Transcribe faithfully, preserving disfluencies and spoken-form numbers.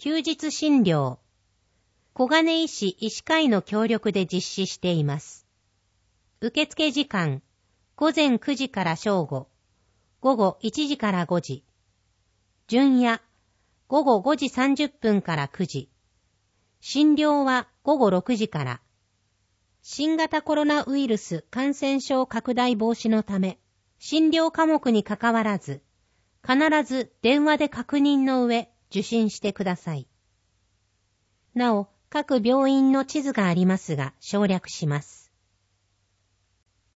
休日診療。小金井市医師会の協力で実施しています。受付時間、午前くじから正午、午後いちじからごじ。巡夜、午後ごじさんじゅっぷんからくじ。診療は午後ろくじから。新型コロナウイルス感染症拡大防止のため、診療科目にかかわらず、必ず電話で確認の上、受診してください。なお、各病院の地図がありますが、省略します。